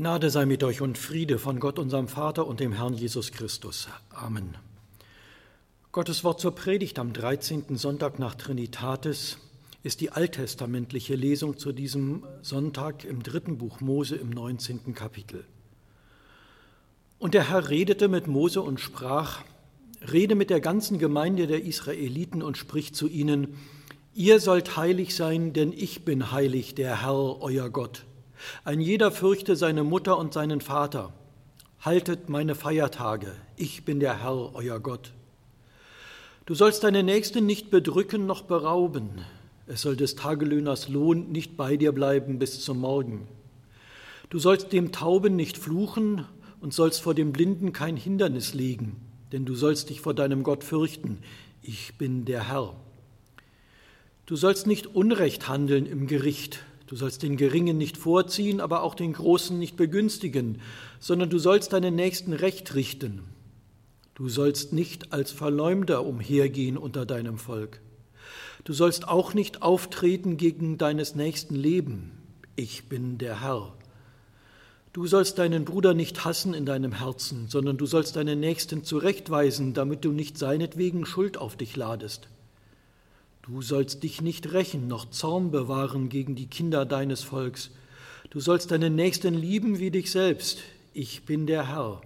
Gnade sei mit euch und Friede von Gott, unserem Vater und dem Herrn Jesus Christus. Amen. Gottes Wort zur Predigt am 13. Sonntag nach Trinitatis ist die alttestamentliche Lesung zu diesem Sonntag im 3. Buch Mose im 19. Kapitel. Und der Herr redete mit Mose und sprach: Rede mit der ganzen Gemeinde der Israeliten und sprich zu ihnen: Ihr sollt heilig sein, denn ich bin heilig, der Herr, euer Gott. Ein jeder fürchte seine Mutter und seinen Vater. Haltet meine Feiertage, ich bin der Herr, euer Gott. Du sollst deine Nächsten nicht bedrücken noch berauben. Es soll des Tagelöhners Lohn nicht bei dir bleiben bis zum Morgen. Du sollst dem Tauben nicht fluchen und sollst vor dem Blinden kein Hindernis legen, denn du sollst dich vor deinem Gott fürchten. Ich bin der Herr. Du sollst nicht Unrecht handeln im Gericht. Du sollst den Geringen nicht vorziehen, aber auch den Großen nicht begünstigen, sondern du sollst deinen Nächsten recht richten. Du sollst nicht als Verleumder umhergehen unter deinem Volk. Du sollst auch nicht auftreten gegen deines Nächsten Leben. Ich bin der Herr. Du sollst deinen Bruder nicht hassen in deinem Herzen, sondern du sollst deinen Nächsten zurechtweisen, damit du nicht seinetwegen Schuld auf dich ladest. Du sollst dich nicht rächen, noch Zorn bewahren gegen die Kinder deines Volks. Du sollst deinen Nächsten lieben wie dich selbst. Ich bin der Herr.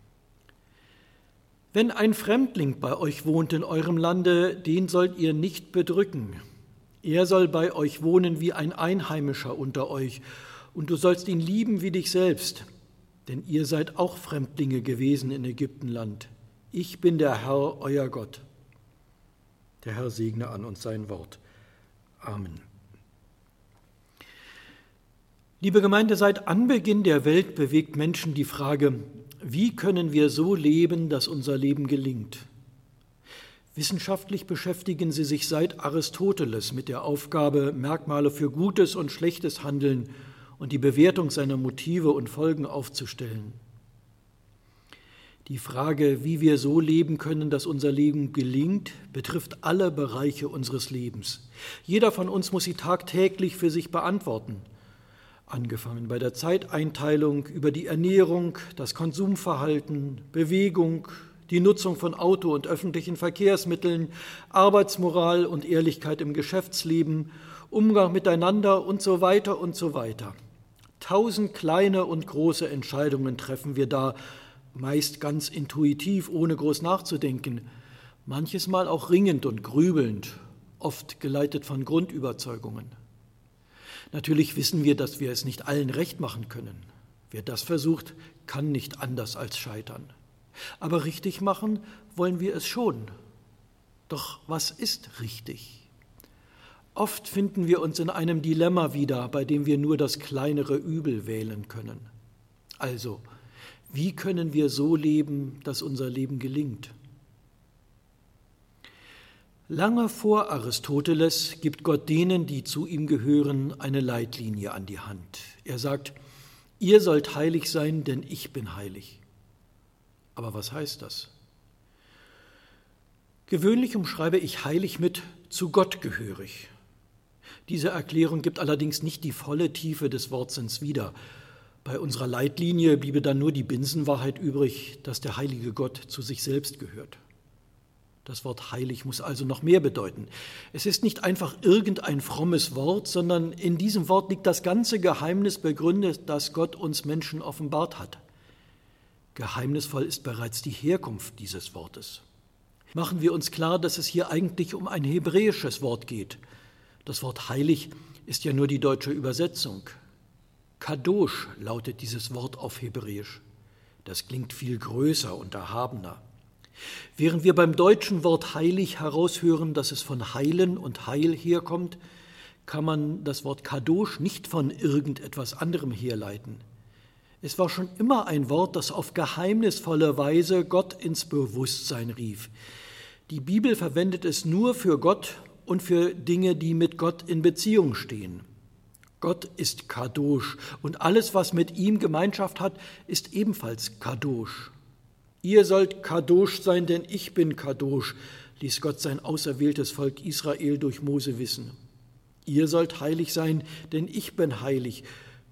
Wenn ein Fremdling bei euch wohnt in eurem Lande, den sollt ihr nicht bedrücken. Er soll bei euch wohnen wie ein Einheimischer unter euch, und du sollst ihn lieben wie dich selbst, denn ihr seid auch Fremdlinge gewesen in Ägyptenland. Ich bin der Herr, euer Gott. Der Herr segne an uns sein Wort. Amen. Liebe Gemeinde, seit Anbeginn der Welt bewegt Menschen die Frage: Wie können wir so leben, dass unser Leben gelingt? Wissenschaftlich beschäftigen sie sich seit Aristoteles mit der Aufgabe, Merkmale für gutes und schlechtes Handeln und die Bewertung seiner Motive und Folgen aufzustellen. Die Frage, wie wir so leben können, dass unser Leben gelingt, betrifft alle Bereiche unseres Lebens. Jeder von uns muss sie tagtäglich für sich beantworten. Angefangen bei der Zeiteinteilung, über die Ernährung, das Konsumverhalten, Bewegung, die Nutzung von Auto und öffentlichen Verkehrsmitteln, Arbeitsmoral und Ehrlichkeit im Geschäftsleben, Umgang miteinander und so weiter und so weiter. 1000 kleine und große Entscheidungen treffen wir da, meist ganz intuitiv, ohne groß nachzudenken, manches Mal auch ringend und grübelnd, oft geleitet von Grundüberzeugungen. Natürlich wissen wir, dass wir es nicht allen recht machen können. Wer das versucht, kann nicht anders als scheitern. Aber richtig machen wollen wir es schon. Doch was ist richtig? Oft finden wir uns in einem Dilemma wieder, bei dem wir nur das kleinere Übel wählen können. Also, wie können wir so leben, dass unser Leben gelingt? Lange vor Aristoteles gibt Gott denen, die zu ihm gehören, eine Leitlinie an die Hand. Er sagt: Ihr sollt heilig sein, denn ich bin heilig. Aber was heißt das? Gewöhnlich umschreibe ich heilig mit zu Gott gehörig. Diese Erklärung gibt allerdings nicht die volle Tiefe des Wortsinns wieder. Bei unserer Leitlinie bliebe dann nur die Binsenwahrheit übrig, dass der heilige Gott zu sich selbst gehört. Das Wort heilig muss also noch mehr bedeuten. Es ist nicht einfach irgendein frommes Wort, sondern in diesem Wort liegt das ganze Geheimnis begründet, das Gott uns Menschen offenbart hat. Geheimnisvoll ist bereits die Herkunft dieses Wortes. Machen wir uns klar, dass es hier eigentlich um ein hebräisches Wort geht. Das Wort heilig ist ja nur die deutsche Übersetzung. Kadosh lautet dieses Wort auf Hebräisch. Das klingt viel größer und erhabener. Während wir beim deutschen Wort heilig heraushören, dass es von heilen und Heil herkommt, kann man das Wort Kadosh nicht von irgendetwas anderem herleiten. Es war schon immer ein Wort, das auf geheimnisvolle Weise Gott ins Bewusstsein rief. Die Bibel verwendet es nur für Gott und für Dinge, die mit Gott in Beziehung stehen. Gott ist Kadosh und alles, was mit ihm Gemeinschaft hat, ist ebenfalls Kadosh. Ihr sollt Kadosh sein, denn ich bin Kadosh, ließ Gott sein auserwähltes Volk Israel durch Mose wissen. Ihr sollt heilig sein, denn ich bin heilig.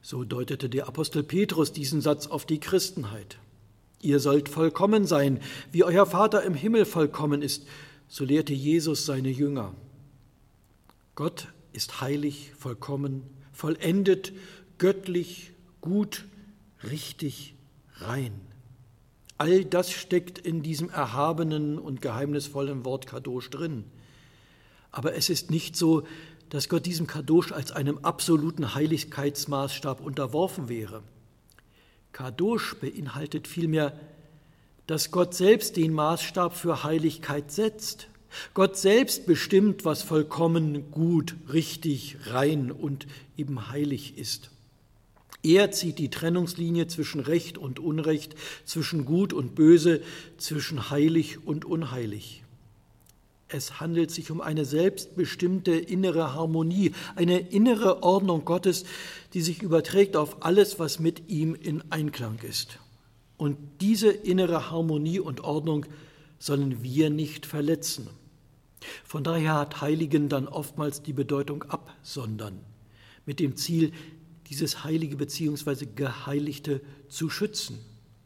So deutete der Apostel Petrus diesen Satz auf die Christenheit. Ihr sollt vollkommen sein, wie euer Vater im Himmel vollkommen ist, so lehrte Jesus seine Jünger. Gott ist heilig, vollkommen, vollendet, göttlich, gut, richtig, rein. All das steckt in diesem erhabenen und geheimnisvollen Wort Kadosh drin. Aber es ist nicht so, dass Gott diesem Kadosh als einem absoluten Heiligkeitsmaßstab unterworfen wäre. Kadosh beinhaltet vielmehr, dass Gott selbst den Maßstab für Heiligkeit setzt. Gott selbst bestimmt, was vollkommen, gut, richtig, rein und eben heilig ist. Er zieht die Trennungslinie zwischen Recht und Unrecht, zwischen Gut und Böse, zwischen heilig und unheilig. Es handelt sich um eine selbstbestimmte innere Harmonie, eine innere Ordnung Gottes, die sich überträgt auf alles, was mit ihm in Einklang ist. Und diese innere Harmonie und Ordnung sollen wir nicht verletzen. Von daher hat Heiligen dann oftmals die Bedeutung absondern, mit dem Ziel, dieses Heilige bzw. Geheiligte zu schützen.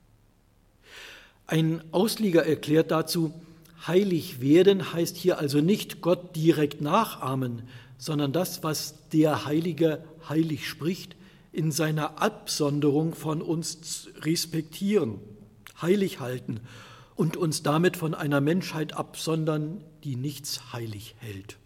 Ein Ausleger erklärt dazu, heilig werden heißt hier also nicht Gott direkt nachahmen, sondern das, was der Heilige heilig spricht, in seiner Absonderung von uns respektieren, heilig halten und uns damit von einer Menschheit absondern, die nichts heilig hält.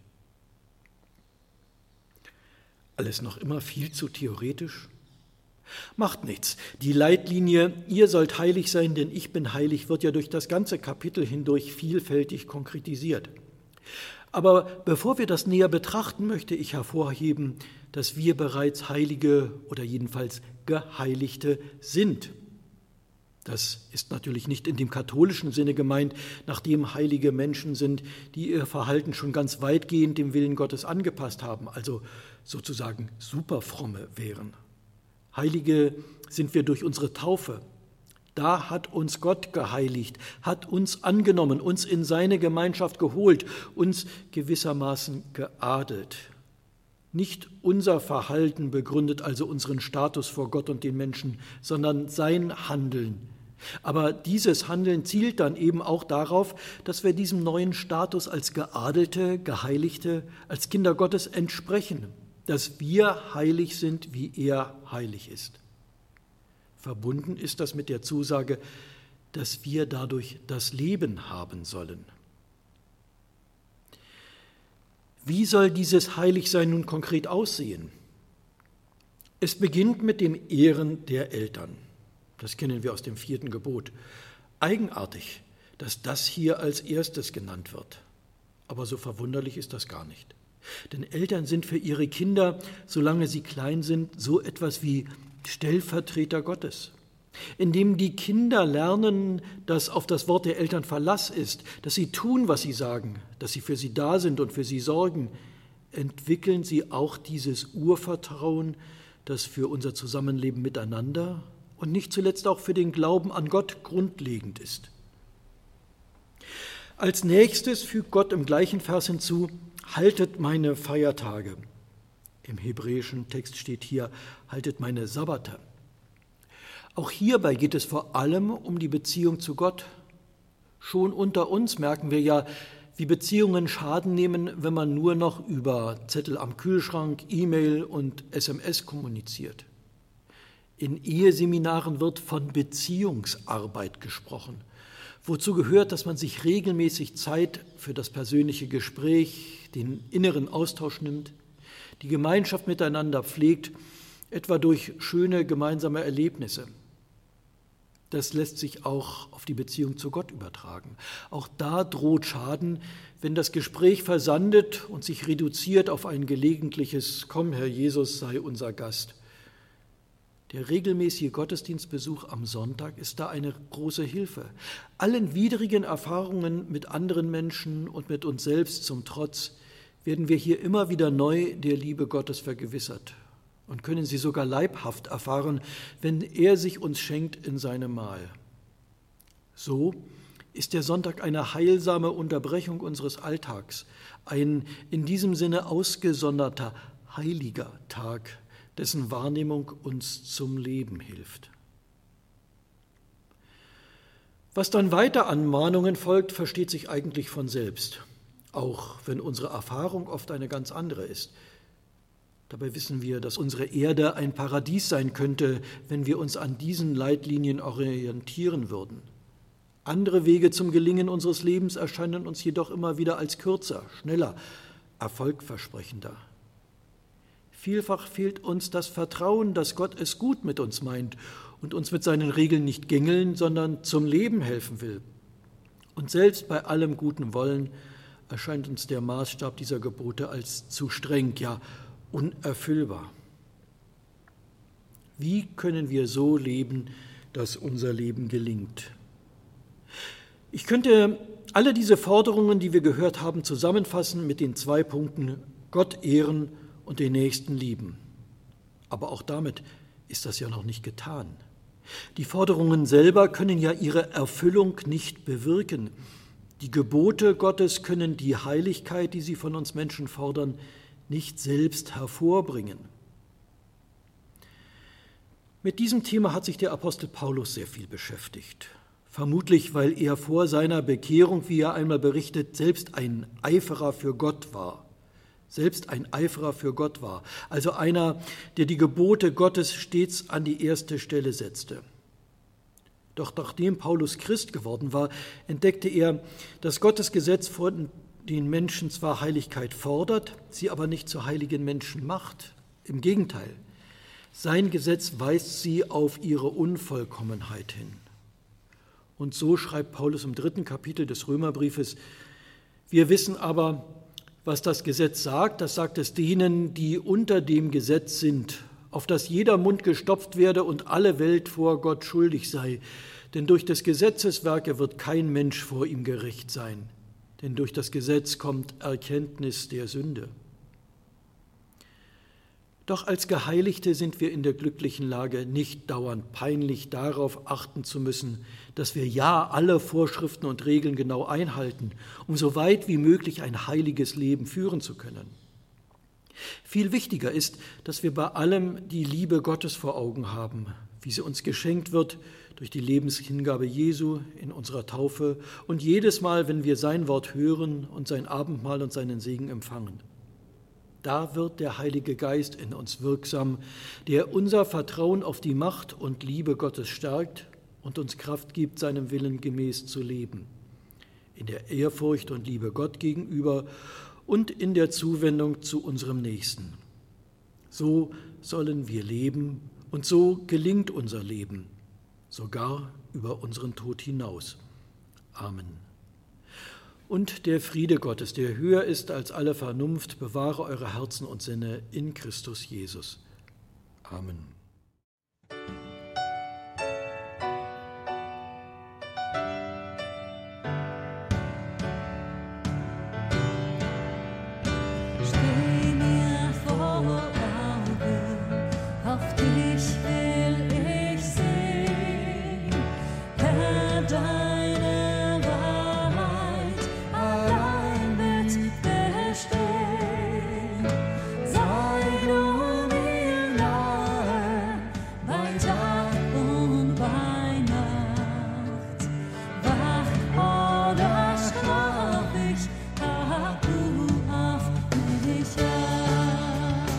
Alles noch immer viel zu theoretisch? Macht nichts. Die Leitlinie, ihr sollt heilig sein, denn ich bin heilig, wird ja durch das ganze Kapitel hindurch vielfältig konkretisiert. Aber bevor wir das näher betrachten, möchte ich hervorheben, dass wir bereits Heilige oder jedenfalls Geheiligte sind. Das ist natürlich nicht in dem katholischen Sinne gemeint, nachdem heilige Menschen sind, die ihr Verhalten schon ganz weitgehend dem Willen Gottes angepasst haben, also sozusagen superfromme wären. Heilige sind wir durch unsere Taufe. Da hat uns Gott geheiligt, hat uns angenommen, uns in seine Gemeinschaft geholt, uns gewissermaßen geadelt. Nicht unser Verhalten begründet also unseren Status vor Gott und den Menschen, sondern sein Handeln. Aber dieses Handeln zielt dann eben auch darauf, dass wir diesem neuen Status als Geadelte, Geheiligte, als Kinder Gottes entsprechen, dass wir heilig sind, wie er heilig ist. Verbunden ist das mit der Zusage, dass wir dadurch das Leben haben sollen. Wie soll dieses Heiligsein nun konkret aussehen? Es beginnt mit dem Ehren der Eltern. Das kennen wir aus dem 4. Gebot. Eigenartig, dass das hier als erstes genannt wird. Aber so verwunderlich ist das gar nicht. Denn Eltern sind für ihre Kinder, solange sie klein sind, so etwas wie Stellvertreter Gottes, indem die Kinder lernen, dass auf das Wort der Eltern Verlass ist, dass sie tun, was sie sagen, dass sie für sie da sind und für sie sorgen, entwickeln sie auch dieses Urvertrauen, das für unser Zusammenleben miteinander und nicht zuletzt auch für den Glauben an Gott grundlegend ist. Als nächstes fügt Gott im gleichen Vers hinzu, haltet meine Feiertage. Im hebräischen Text steht hier, haltet meine Sabbate. Auch hierbei geht es vor allem um die Beziehung zu Gott. Schon unter uns merken wir ja, wie Beziehungen Schaden nehmen, wenn man nur noch über Zettel am Kühlschrank, E-Mail und SMS kommuniziert. In Eheseminaren wird von Beziehungsarbeit gesprochen, wozu gehört, dass man sich regelmäßig Zeit für das persönliche Gespräch, den inneren Austausch nimmt, die Gemeinschaft miteinander pflegt, etwa durch schöne gemeinsame Erlebnisse. Das lässt sich auch auf die Beziehung zu Gott übertragen. Auch da droht Schaden, wenn das Gespräch versandet und sich reduziert auf ein gelegentliches »Komm, Herr Jesus, sei unser Gast«. Der regelmäßige Gottesdienstbesuch am Sonntag ist da eine große Hilfe. Allen widrigen Erfahrungen mit anderen Menschen und mit uns selbst zum Trotz werden wir hier immer wieder neu der Liebe Gottes vergewissert und können sie sogar leibhaft erfahren, wenn er sich uns schenkt in seinem Mahl. So ist der Sonntag eine heilsame Unterbrechung unseres Alltags, ein in diesem Sinne ausgesonderter, heiliger Tag, dessen Wahrnehmung uns zum Leben hilft. Was dann weiter an Mahnungen folgt, versteht sich eigentlich von selbst, auch wenn unsere Erfahrung oft eine ganz andere ist. Dabei wissen wir, dass unsere Erde ein Paradies sein könnte, wenn wir uns an diesen Leitlinien orientieren würden. Andere Wege zum Gelingen unseres Lebens erscheinen uns jedoch immer wieder als kürzer, schneller, erfolgversprechender. Vielfach fehlt uns das Vertrauen, dass Gott es gut mit uns meint und uns mit seinen Regeln nicht gängeln, sondern zum Leben helfen will. Und selbst bei allem guten Wollen erscheint uns der Maßstab dieser Gebote als zu streng, ja unerfüllbar. Wie können wir so leben, dass unser Leben gelingt? Ich könnte alle diese Forderungen, die wir gehört haben, zusammenfassen mit den 2 Punkten: Gott ehren und den Nächsten lieben. Aber auch damit ist das ja noch nicht getan. Die Forderungen selber können ja ihre Erfüllung nicht bewirken. Die Gebote Gottes können die Heiligkeit, die sie von uns Menschen fordern, nicht selbst hervorbringen. Mit diesem Thema hat sich der Apostel Paulus sehr viel beschäftigt. Vermutlich, weil er vor seiner Bekehrung, wie er einmal berichtet, selbst ein Eiferer für Gott war. Also einer, der die Gebote Gottes stets an die erste Stelle setzte. Doch nachdem Paulus Christ geworden war, entdeckte er, dass Gottes Gesetz von den Menschen zwar Heiligkeit fordert, sie aber nicht zu heiligen Menschen macht. Im Gegenteil, sein Gesetz weist sie auf ihre Unvollkommenheit hin. Und so schreibt Paulus im 3. Kapitel des Römerbriefes: Wir wissen aber, was das Gesetz sagt, das sagt es denen, die unter dem Gesetz sind, auf dass jeder Mund gestopft werde und alle Welt vor Gott schuldig sei. Denn durch des Gesetzeswerke wird kein Mensch vor ihm gerecht sein. Denn durch das Gesetz kommt Erkenntnis der Sünde. Doch als Geheiligte sind wir in der glücklichen Lage, nicht dauernd peinlich darauf achten zu müssen, dass wir ja alle Vorschriften und Regeln genau einhalten, um so weit wie möglich ein heiliges Leben führen zu können. Viel wichtiger ist, dass wir bei allem die Liebe Gottes vor Augen haben, wie sie uns geschenkt wird durch die Lebenshingabe Jesu in unserer Taufe und jedes Mal, wenn wir sein Wort hören und sein Abendmahl und seinen Segen empfangen. Da wird der Heilige Geist in uns wirksam, der unser Vertrauen auf die Macht und Liebe Gottes stärkt und uns Kraft gibt, seinem Willen gemäß zu leben, in der Ehrfurcht und Liebe Gott gegenüber und in der Zuwendung zu unserem Nächsten. So sollen wir leben und so gelingt unser Leben, sogar über unseren Tod hinaus. Amen. Und der Friede Gottes, der höher ist als alle Vernunft, bewahre eure Herzen und Sinne in Christus Jesus. Amen. Steh mir vor Augen, auf dich will ich sehen, Herr, deine Wahrheit allein wird bestehen. Sei du mir nahe, bei Tag und bei Nacht. Wach oder schlaf ich, hab du auf mich acht.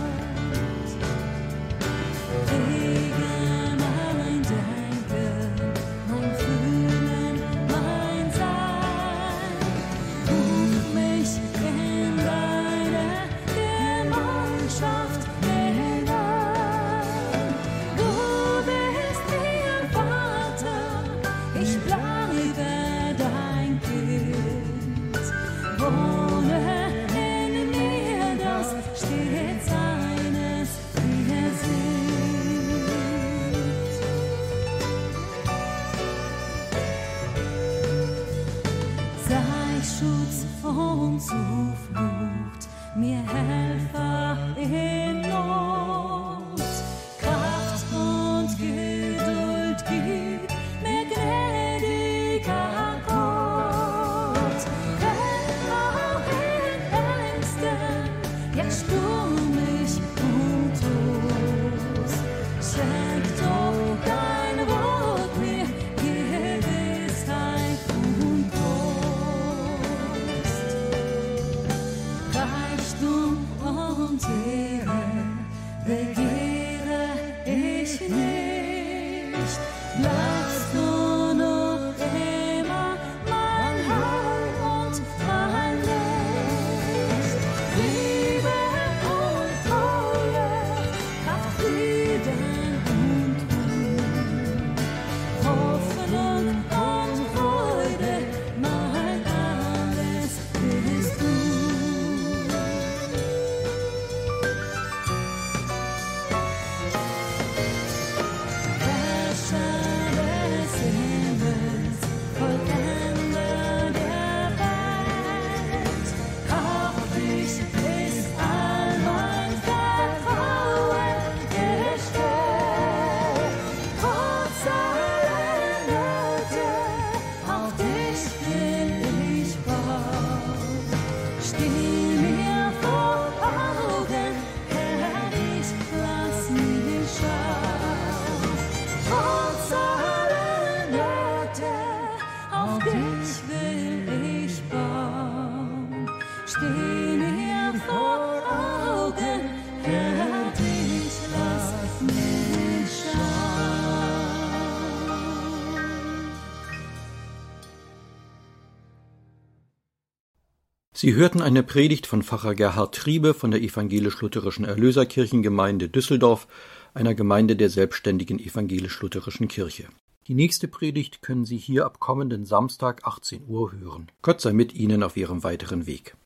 Rege mein Denken, mein Fühlen, mein Sein. Ruf mich in deine Gemeinschaft hinein. Du bist mir Vater, ich bleibe dein Kind. Wohne in mir, das stets eines wir sind. Sei Schutz und Zuflucht, mir Helfer in Not. Kraft und Geduld gib mir gnädiger Gott. Wenn auch in Ängsten, ja Sturm ich und Tod, dich will ich bauen, steh mir vor Augen, Herr, dich lass mich schauen. Sie hörten eine Predigt von Pfarrer Gerhard Triebe von der Evangelisch-Lutherischen Erlöserkirchengemeinde Düsseldorf, einer Gemeinde der selbstständigen Evangelisch-Lutherischen Kirche. Die nächste Predigt können Sie hier ab kommenden Samstag 18 Uhr hören. Gott sei mit Ihnen auf Ihrem weiteren Weg.